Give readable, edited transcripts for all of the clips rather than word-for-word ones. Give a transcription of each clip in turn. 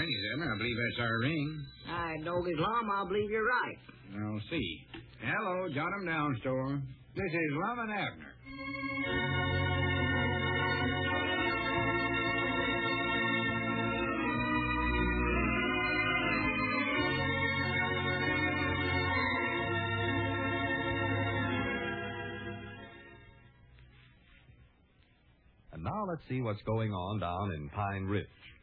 pennies, Abner. I believe that's our ring. I dog Islam, I believe you're right. I'll see. Hello, jot 'em down, store. This is Lum and Abner. And now let's see what's going on down in Pine Ridge.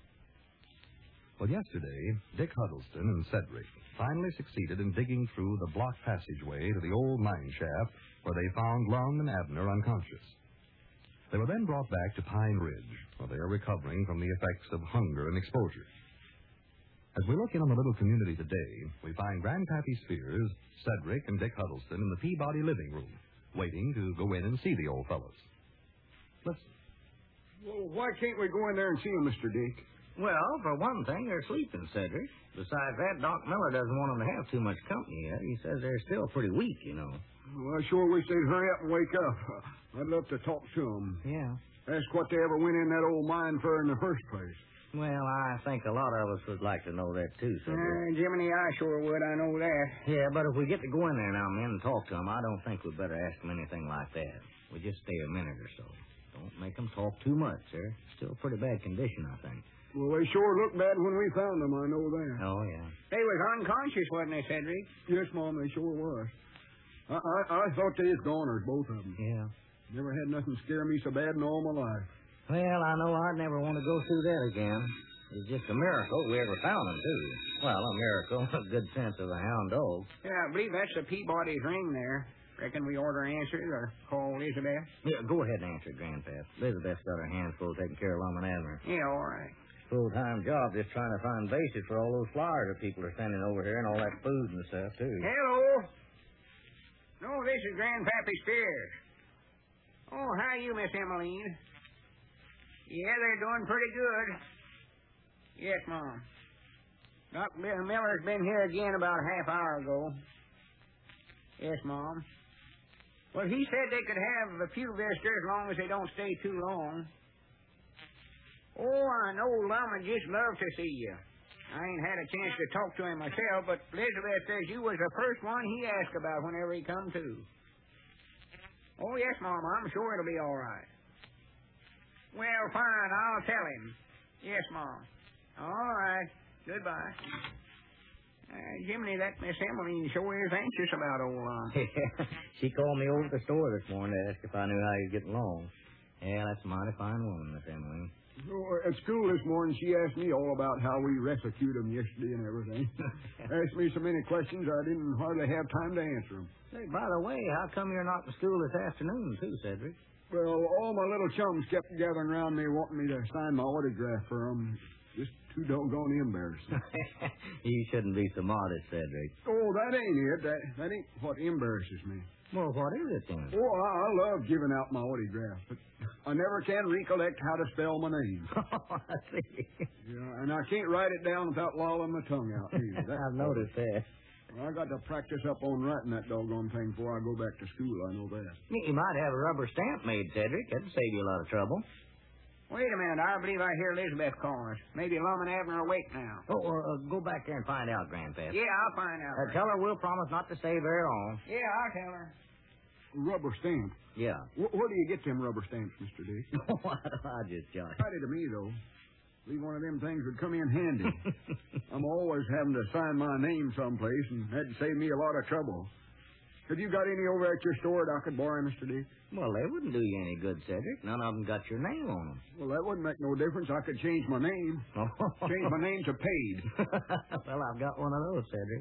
Well, yesterday, Dick Huddleston and Cedric finally succeeded in digging through the block passageway to the old mine shaft where they found Lum and Abner unconscious. They were then brought back to Pine Ridge, where they are recovering from the effects of hunger and exposure. As we look in on the little community today, we find Grandpappy Spears, Cedric, and Dick Huddleston in the Peabody living room, waiting to go in and see the old fellows. Listen. Well, why can't we go in there and see them, Mr. Dick? Well, for one thing, they're sleeping, Cedric. Besides that, Doc Miller doesn't want them to have too much company yet. He says they're still pretty weak, you know. Well, I sure wish they'd hurry up and wake up. I'd love to talk to them. Yeah. Ask what they ever went in that old mine for in the first place. Well, I think a lot of us would like to know that, too, Cedric. Jiminy, I sure would. I know that. Yeah, but if we get to go in there now, men, and talk to them, I don't think we'd better ask them anything like that. We just stay a minute or so. Don't make them talk too much, sir. Still pretty bad condition, I think. Well, they sure looked bad when we found them, I know that. Oh, yeah. They was unconscious, wasn't they, Cedric? Yes, Mom, they sure was. I thought they was goners, both of them. Yeah. Never had nothing scare me so bad in all my life. Well, I know I'd never want to go through that again. It's just a miracle we ever found them, too. Well, a miracle in a good sense of a hound dog. Yeah, I believe that's the Peabody's ring there. Reckon we order answers or call Elizabeth? Yeah, go ahead and answer it, Grandpap. Elizabeth's got her hands full taking care of Lum and Abner. Yeah, all right. Full-time job just trying to find bases for all those flyers that people are sending over here and all that food and stuff, too. Hello. No, this is Grandpappy Spears. Oh, how are you, Miss Emmeline? Yeah, they're doing pretty good. Yes, Mom. Doc Miller's been here again about a half hour ago. Yes, Mom. Well, he said they could have a few visitors as long as they don't stay too long. Oh, I know Lum would just love to see you. I ain't had a chance to talk to him myself, but Elizabeth says you was the first one he asked about whenever he come to. Oh, yes, Mom, I'm sure it'll be all right. Well, fine, I'll tell him. Yes, Mom. All right. Goodbye. Jiminy, that Miss Emily sure is anxious about old Lum. She called me over at the store this morning to ask if I knew how he was getting along. Yeah, that's a mighty fine woman, Miss Emily. At school this morning, she asked me all about how we rescued them yesterday and everything. Asked me so many questions I didn't hardly have time to answer them. Say, by the way, how come you're not in school this afternoon, too, Cedric? Well, all my little chums kept gathering around me wanting me to sign my autograph for them. Just too doggone embarrassing. You shouldn't be so modest, Cedric. Oh, that ain't it. That ain't what embarrasses me. Well, what is it then? Oh, I love giving out my autograph, but I never can recollect how to spell my name. Oh, I see. Yeah, and I can't write it down without lolling my tongue out, either. I've noticed that. Well, I got to practice up on writing that doggone thing before I go back to school, I know that. You might have a rubber stamp made, Cedric. That'd save you a lot of trouble. Wait a minute. I believe I hear Elizabeth calling us. Maybe Lum and Abner are awake now. Oh, go back there and find out, Grandpap. Yeah, I'll find out. Tell her we'll promise not to stay very long. Yeah, I'll tell her. Rubber stamp? Yeah. Where do you get them rubber stamps, Mr. Dick? I just joke. Friday to me, though. Believe one of them things would come in handy. I'm always having to sign my name someplace, and that'd save me a lot of trouble. Have you got any over at your store that I could borrow, Mr. Dick? Well, they wouldn't do you any good, Cedric. None of them got your name on them. Well, that wouldn't make no difference. I could change my name. Change my name to Paid. Well, I've got one of those, Cedric.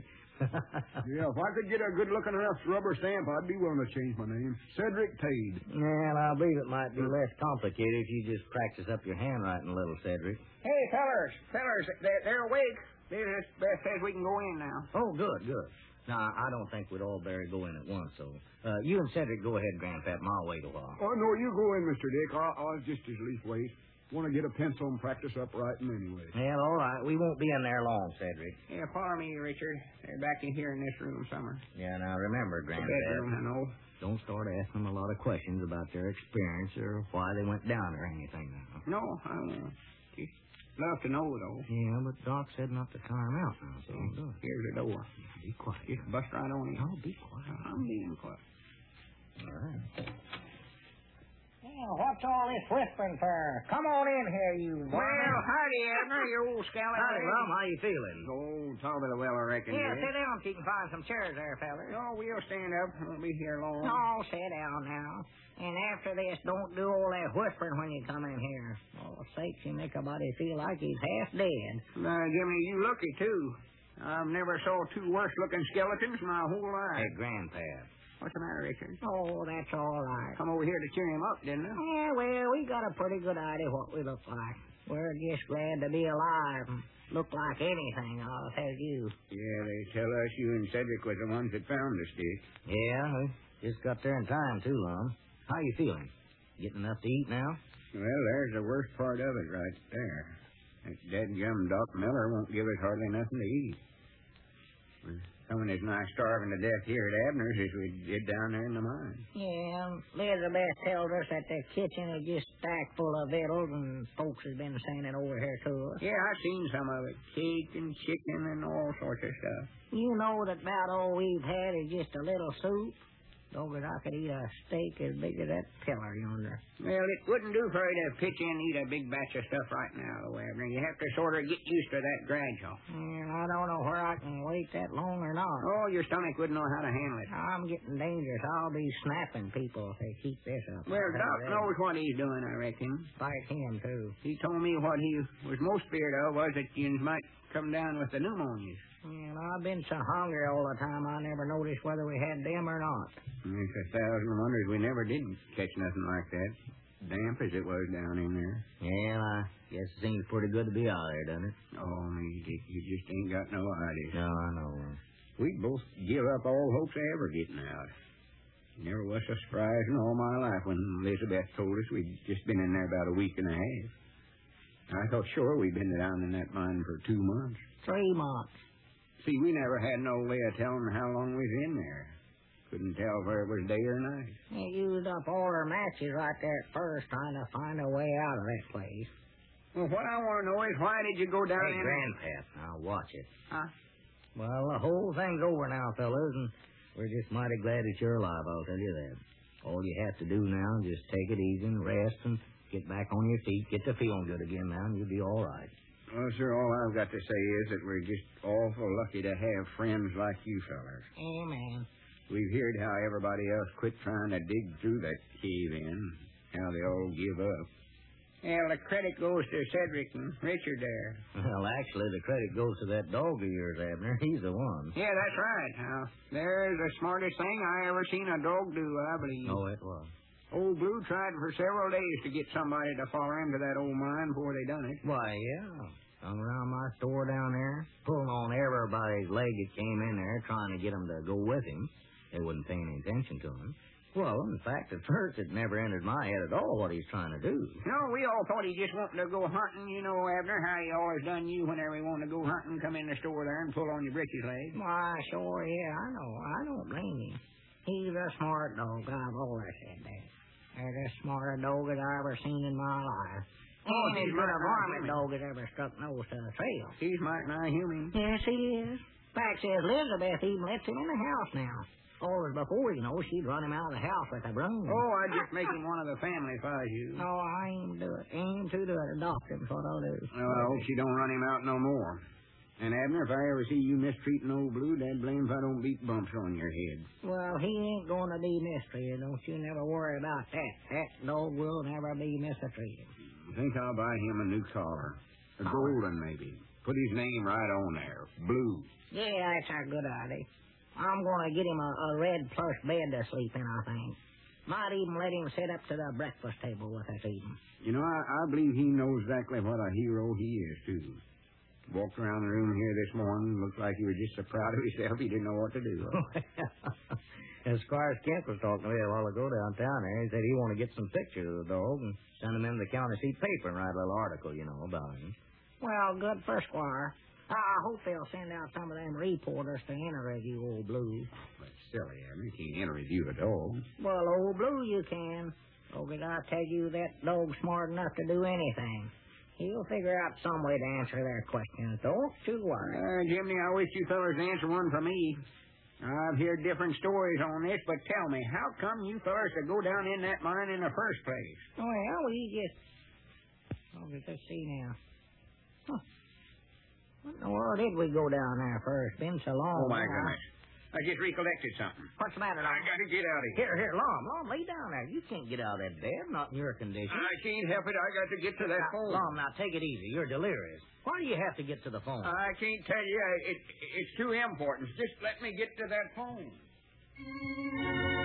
Yeah, if I could get a good-looking enough rubber stamp, I'd be willing to change my name. Cedric Paid. Well, I believe it might be less complicated if you just practice up your handwriting a little, Cedric. Hey, fellers, they're awake. Beth says we can go in now. Oh, good. Now, I don't think we'd all better go in at once, so you and Cedric go ahead, Grandpap, and I'll wait a while. Oh, no, you go in, Mr. Dick. I'll just as least wait. Want to get a pencil and practice up writing anyway. Well, all right. We won't be in there long, Cedric. Yeah, follow me, Richard. They're back in here in this room somewhere. Yeah, now remember, Grandpap. Bedroom, I know. Don't start asking them a lot of questions about their experience or why they went down or anything now. No, I won't. love to know, though. Yeah, but Doc said not to tire him out now, so don't do it. Here's the door. Be quiet. Just bust right on in. Oh, be quiet. I'm being quiet. All right. Well, what's all this whispering for? Come on in here, you Well, howdy, Abner, you old scallywag. Howdy, Rum. How you feeling? Oh, top of the well, I reckon. Yeah, dear. sit down if you can find some chairs there, fellas. Oh, we'll stand up. Won't be here long. No, sit down now. And after this, don't do all that whispering when you come in here. For sakes, you make a body feel like he's half dead. Jimmy, you lucky, too. I've never saw two worse-looking skeletons in my whole life. Hey, Grandpap. What's the matter, Richard? Oh, that's all right. Come over here to cheer him up, didn't I? Yeah, well, we got a pretty good idea what we look like. We're just glad to be alive and look like anything, I'll tell you. Yeah, they tell us you and Cedric was the ones that found us, Dick. Yeah, we just got there in time, too, Rum. How you feeling? Getting enough to eat now? Well, there's the worst part of it right there. That dead-gum Doc Miller won't give us hardly nothing to eat. We're coming as nigh starving to death here at Abner's as we did down there in the mine. Yeah, Elizabeth tells us that the kitchen is just stacked full of victuals and folks has been sending over here to us. Yeah, I've seen some of it. Cake and chicken and all sorts of stuff. You know that about all we've had is just a little soup. Doggone, I could eat a steak as big as that pillar yonder. Well, it wouldn't do for you to pitch in and eat a big batch of stuff right now, though, Abner. You have to sort of get used to that gradual. And I don't know where I can wait that long or not. Oh, your stomach wouldn't know how to handle it. I'm getting dangerous. I'll be snapping people if they keep this up. Well, Doc knows what he's doing, I reckon. Like him, too. He told me what he was most feared of was that you might come down with the pneumonias. And I've been so hungry all the time, I never noticed whether we had them or not. It's 1,000 wonders we never did catch nothing like that. Damp as it was down in there. Yeah, I guess it seems pretty good to be out there, doesn't it? Oh, me, Dick, you just ain't got no idea. No, I know. We'd both give up all hopes of ever getting out. Never was so surprised in all my life when Elizabeth told us we'd just been in there about a week and a half. I thought sure we'd been down in that mine for 2 months. 3 months. See, we never had no way of telling how long we was in there. Couldn't tell whether it was day or night. They used up all our matches right there at first trying to find a way out of that place. Well, what I want to know is why did you go down Hey, in Grandpap, now watch it. Huh? Well, the whole thing's over now, fellas, and we're just mighty glad that you're alive, I'll tell you that. All you have to do now is just take it easy and rest and get back on your feet, get to feeling good again now, and you'll be all right. Well, sir, all I've got to say is that we're just awful lucky to have friends like you fellas. Amen. We've heard how everybody else quit trying to dig through that cave in, how they all give up. Well, the credit goes to Cedric and Richard there. Well, actually, the credit goes to that dog of yours, Abner. He's the one. Yeah, that's right. Now, there's the smartest thing I ever seen a dog do, I believe. Oh, it was. Old Blue tried for several days to get somebody to follow him to that old mine before they done it. Why, yeah. Hung around my store down there, pulling on everybody's leg that came in there, trying to get them to go with him. They wasn't paying any attention to him. Well, in fact, at first it never entered my head at all what he's trying to do. No, we all thought he just wanted to go hunting. You know, Abner, how he always done you whenever he wanted to go hunting, come in the store there and pull on your britches leg. Why, sure, yeah, I know. I don't blame him. He's a smart dog. I've always said that. They're the smartest dog that I ever seen in my life. Oh, And he's he's been a right, varmint right. dog that ever struck nose to the trail. He's mighty nigh human. Yes, he is. Fact says Elizabeth even lets him in the house now. Always before, you know, she'd run him out of the house with a broom. Oh, I'd just make him one of the family if I was you. No, I ain't do it. Ain't to do it. Adopt him's what I'll do. Well, I hope she don't run him out no more. And, Abner, if I ever see you mistreating old Blue, Dad blame if I don't beat bumps on your head. Well, he ain't going to be mistreated. Don't you never worry about that. That dog will never be mistreated. I think I'll buy him a new collar. A golden, maybe. Put his name right on there. Blue. Yeah, that's a good idea. I'm going to get him a red plush bed to sleep in, I think. Might even let him sit up to the breakfast table with us eating. You know, I believe he knows exactly what a hero he is, too. Walked around the room here this morning, looked like he was just so proud of himself he didn't know what to do. As Squire Skimp was talking to me a while ago downtown there, he said he wanted to get some pictures of the dog and send them in the county seat paper and write a little article, you know, about him. Well, good for Squire. I hope they'll send out some of them reporters to interview old Blue. That's silly, Abner. You can't interview a dog. Well, old Blue you can. Oh, did I tell you that dog's smart enough to do anything? He'll figure out some way to answer their questions. Don't you worry. Jimmy, I wish you fellers would answer one for me. I've heard different stories on this, but tell me, how come you fellers to go down in that mine in the first place? Well, we just... Oh, let's see now. Huh. What in the world did we go down there first? Been so long. Oh, my goodness. I just recollected something. What's the matter, I Lom? got to get out of here. Here, Lom, lay down there. You can't get out of that bed, not in your condition. I can't help it. I got to get to that phone. Lom, now take it easy. You're delirious. Why do you have to get to the phone? I can't tell you. It's too important. Just let me get to that phone.